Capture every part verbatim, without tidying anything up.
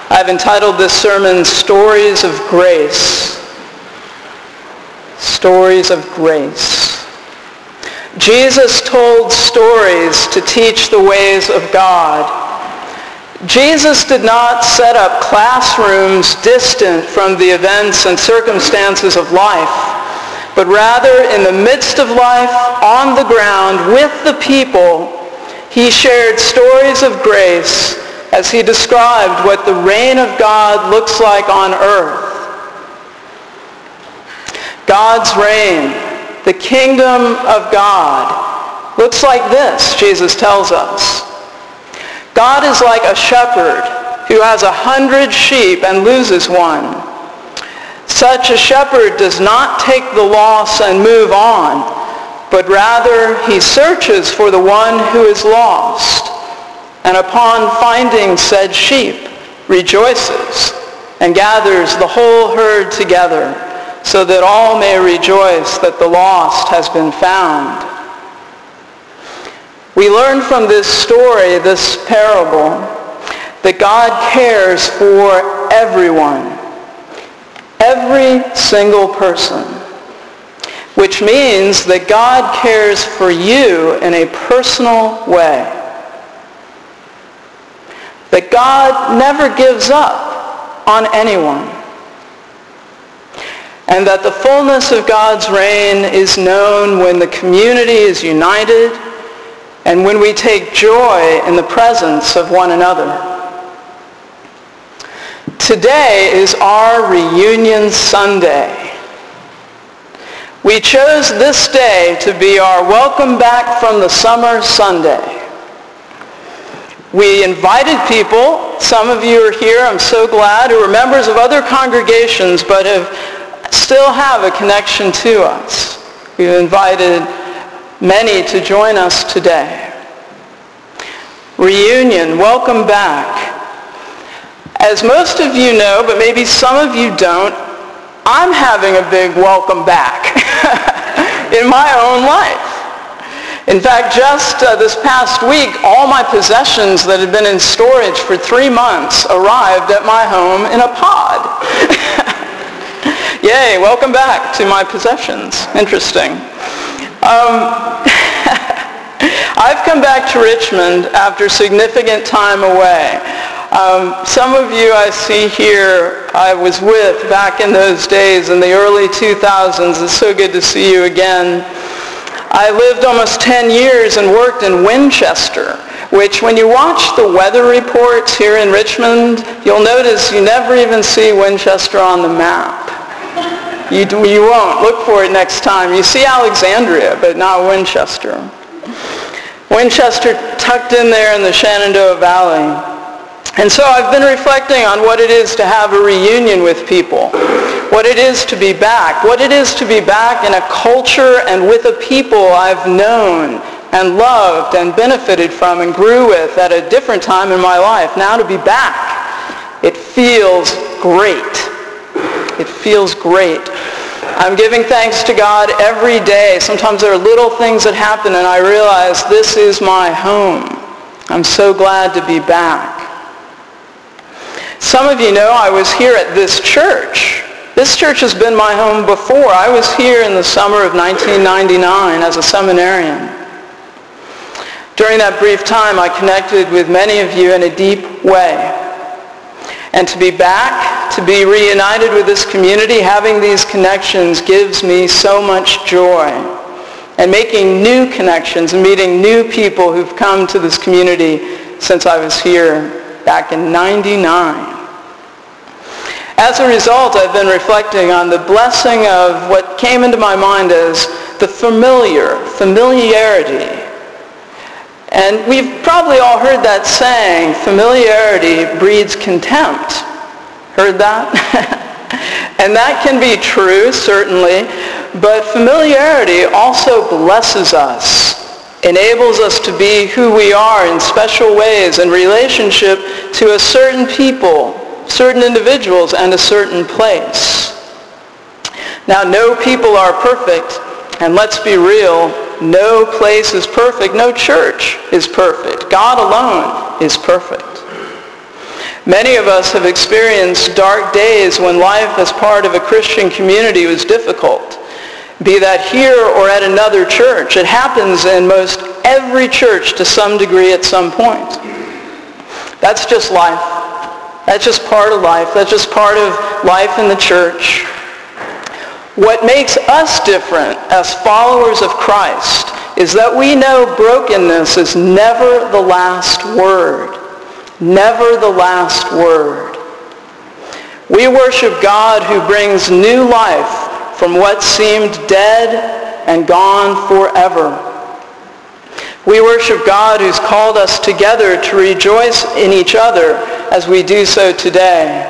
I've entitled this sermon, Stories of Grace. Stories of Grace. Jesus told stories to teach the ways of God. Jesus did not set up classrooms distant from the events and circumstances of life, but rather in the midst of life, on the ground, with the people, he shared stories of grace as he described what the reign of God looks like on earth. God's reign, the kingdom of God, looks like this, Jesus tells us. God is like a shepherd who has a hundred sheep and loses one. Such a shepherd does not take the loss and move on, but rather he searches for the one who is lost, and upon finding said sheep, rejoices and gathers the whole herd together, so that all may rejoice that the lost has been found. We learn from this story, this parable, that God cares for everyone, every single person, which means that God cares for you in a personal way. That God never gives up on anyone. And that the fullness of God's reign is known when the community is united and when we take joy in the presence of one another. Today is our reunion Sunday. We chose this day to be our welcome back from the summer Sunday. We invited people, some of you are here, I'm so glad, who are members of other congregations but have still have a connection to us. We've invited many to join us today. Reunion, welcome back. As most of you know, but maybe some of you don't, I'm having a big welcome back in my own life. In fact, just uh, this past week, all my possessions that had been in storage for three months arrived at my home in a pod. Yay, welcome back to my possessions. Interesting. Um, I've come back to Richmond after significant time away. Um, some of you I see here I was with back in those days in the early two thousands. It's so good to see you again. I lived almost ten years and worked in Winchester, which when you watch the weather reports here in Richmond, you'll notice you never even see Winchester on the map. You, you won't. Look for it next time. You see Alexandria, but not Winchester. Winchester tucked in there in the Shenandoah Valley. And so I've been reflecting on what it is to have a reunion with people, what it is to be back, what it is to be back in a culture and with a people I've known and loved and benefited from and grew with at a different time in my life. Now to be back, it feels great. It feels great. I'm giving thanks to God every day. Sometimes there are little things that happen and I realize this is my home. I'm so glad to be back. Some of you know I was here at this church. This church has been my home before. I was here in the summer of nineteen ninety-nine as a seminarian. During that brief time, I connected with many of you in a deep way. And to be back, to be reunited with this community, having these connections gives me so much joy. And making new connections and meeting new people who've come to this community since I was here back in ninety-nine. As a result, I've been reflecting on the blessing of what came into my mind as the familiar, familiarity. And we've probably all heard that saying, familiarity breeds contempt. Heard that? And that can be true, certainly, but familiarity also blesses us, enables us to be who we are in special ways in relationship to a certain people, certain individuals, and a certain place. Now, no people are perfect, and let's be real, no place is perfect, no church is perfect. God alone is perfect. Many of us have experienced dark days when life as part of a Christian community was difficult, be that here or at another church. It happens in most every church to some degree at some point. That's just life. That's just part of life. That's just part of life in the church. What makes us different as followers of Christ is that we know brokenness is never the last word. Never the last word. We worship God who brings new life from what seemed dead and gone forever. We worship God who's called us together to rejoice in each other as we do so today.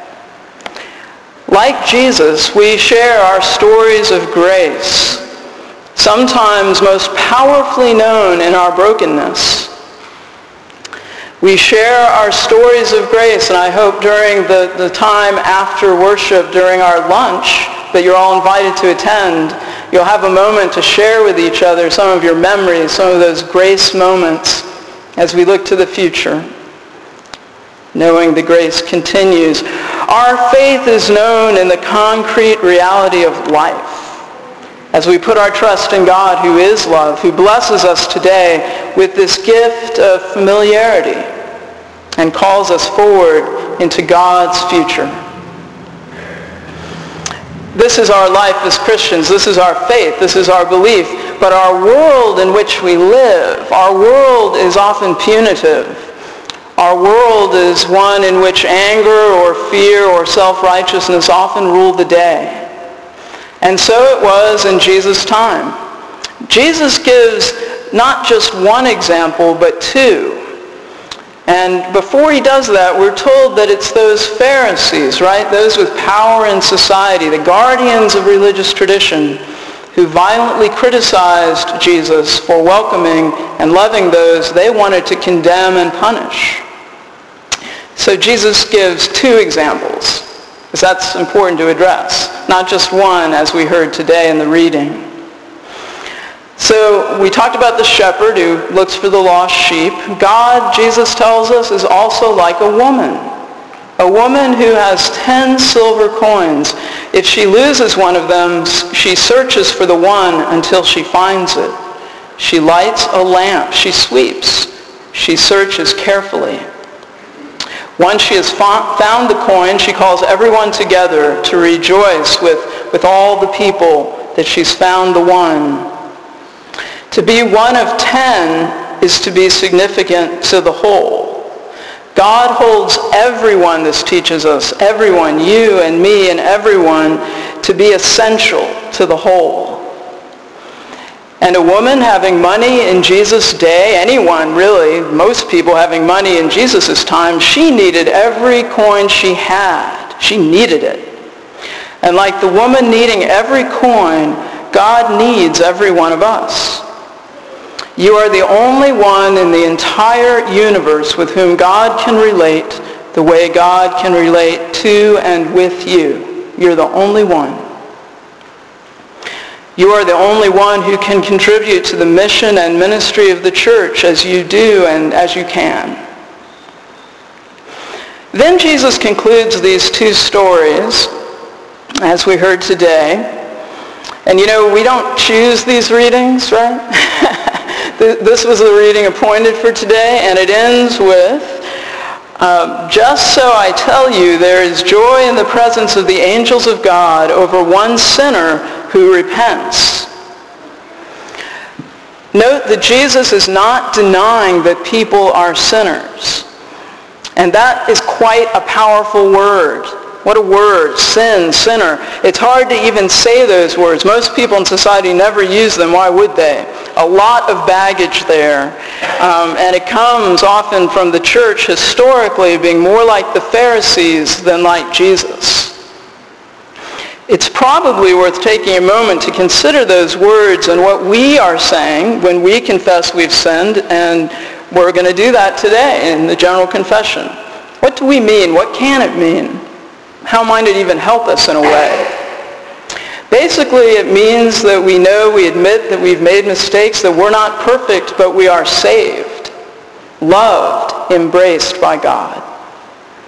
Like Jesus, we share our stories of grace, sometimes most powerfully known in our brokenness. We share our stories of grace, and I hope during the, the time after worship, during our lunch, that you're all invited to attend, you'll have a moment to share with each other some of your memories, some of those grace moments as we look to the future, knowing the grace continues. Our faith is known in the concrete reality of life. As we put our trust in God who is love, who blesses us today with this gift of familiarity and calls us forward into God's future. This is our life as Christians. This is our faith. This is our belief. But our world in which we live, our world is often punitive. Our world is one in which anger or fear or self-righteousness often rule the day. And so it was in Jesus' time. Jesus gives not just one example, but two. And before he does that, we're told that it's those Pharisees, right? Those with power in society, the guardians of religious tradition, who violently criticized Jesus for welcoming and loving those they wanted to condemn and punish. So Jesus gives two examples, because that's important to address, not just one as we heard today in the reading. So we talked about the shepherd who looks for the lost sheep. God, Jesus tells us, is also like a woman. A woman who has ten silver coins. If she loses one of them, she searches for the one until she finds it. She lights a lamp. She sweeps. She searches carefully. Once she has found the coin, she calls everyone together to rejoice with, with all the people that she's found the one. To be one of ten is to be significant to the whole. God holds everyone, this teaches us, everyone, you and me and everyone, to be essential to the whole. And a woman having money in Jesus' day, anyone really, most people having money in Jesus' time, she needed every coin she had. She needed it. And like the woman needing every coin, God needs every one of us. You are the only one in the entire universe with whom God can relate the way God can relate to and with you. You're the only one. You are the only one who can contribute to the mission and ministry of the church as you do and as you can. Then Jesus concludes these two stories, as we heard today. And you know, we don't choose these readings, right? This was the reading appointed for today, and it ends with, uh, just so I tell you, there is joy in the presence of the angels of God over one sinner who repents. Note that Jesus is not denying that people are sinners. And that is quite a powerful word. What a word, sin, sinner. It's hard to even say those words. Most people in society never use them. Why would they? A lot of baggage there. Um, and it comes often from the church historically being more like the Pharisees than like Jesus. It's probably worth taking a moment to consider those words and what we are saying when we confess we've sinned, and we're going to do that today in the general confession. What do we mean? What can it mean? How might it even help us in a way? Basically, it means that we know, we admit that we've made mistakes, that we're not perfect, but we are saved, loved, embraced by God.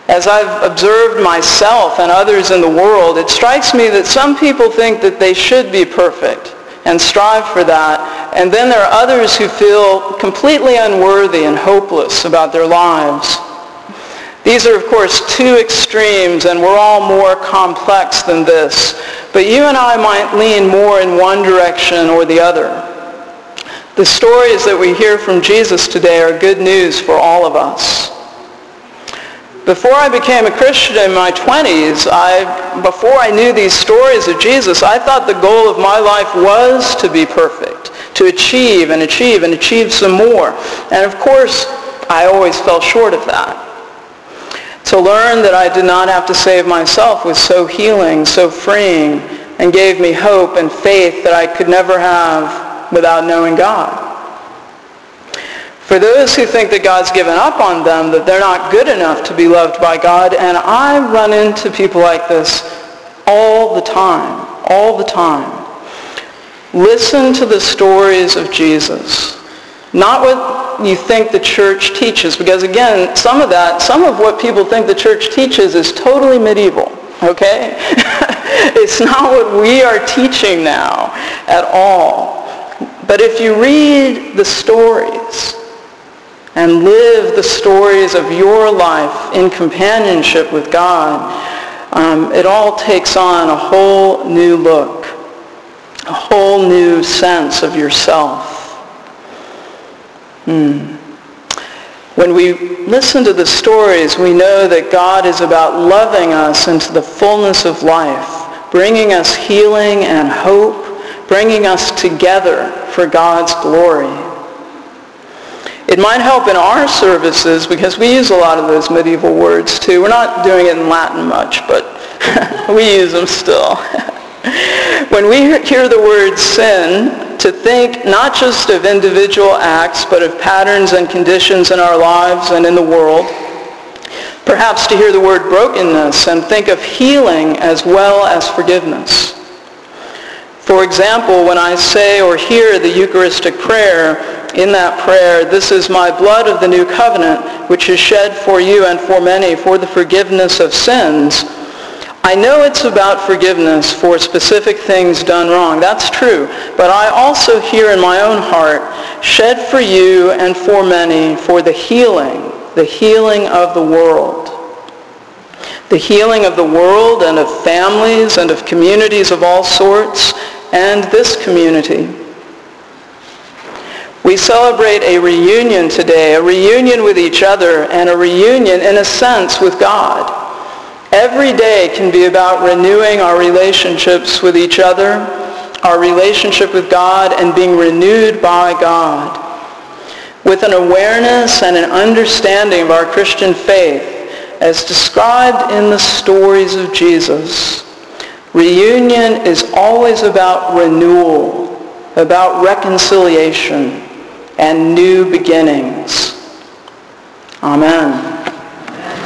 As I've observed myself and others in the world, it strikes me that some people think that they should be perfect and strive for that, and then there are others who feel completely unworthy and hopeless about their lives. These are, of course, two extremes, and we're all more complex than this. But you and I might lean more in one direction or the other. The stories that we hear from Jesus today are good news for all of us. Before I became a Christian in my twenties, I, before I knew these stories of Jesus, I thought the goal of my life was to be perfect, to achieve and achieve and achieve some more. And of course, I always fell short of that. To learn that I did not have to save myself was so healing, so freeing, and gave me hope and faith that I could never have without knowing God. For those who think that God's given up on them, that they're not good enough to be loved by God, and I run into people like this all the time, all the time. Listen to the stories of Jesus. Not what you think the church teaches, because again, some of that, some of what people think the church teaches is totally medieval, okay? It's not what we are teaching now at all. But if you read the stories and live the stories of your life in companionship with God, um, it all takes on a whole new look, a whole new sense of yourself. Hmm. When we listen to the stories, we know that God is about loving us into the fullness of life, bringing us healing and hope, bringing us together for God's glory. It might help in our services because we use a lot of those medieval words too. We're not doing it in Latin much, but we use them still. When we hear the word sin, to think not just of individual acts, but of patterns and conditions in our lives and in the world. Perhaps to hear the word brokenness and think of healing as well as forgiveness. For example, when I say or hear the Eucharistic prayer, in that prayer, "This is my blood of the new covenant, which is shed for you and for many for the forgiveness of sins," I know it's about forgiveness for specific things done wrong. That's true. But I also hear in my own heart, "Shed for you and for many for the healing, the healing of the world." The healing of the world and of families and of communities of all sorts, and this community. We celebrate a reunion today, a reunion with each other, and a reunion, in a sense, with God. Every day can be about renewing our relationships with each other, our relationship with God, and being renewed by God. With an awareness and an understanding of our Christian faith, as described in the stories of Jesus, reunion is always about renewal, about reconciliation, and new beginnings. Amen.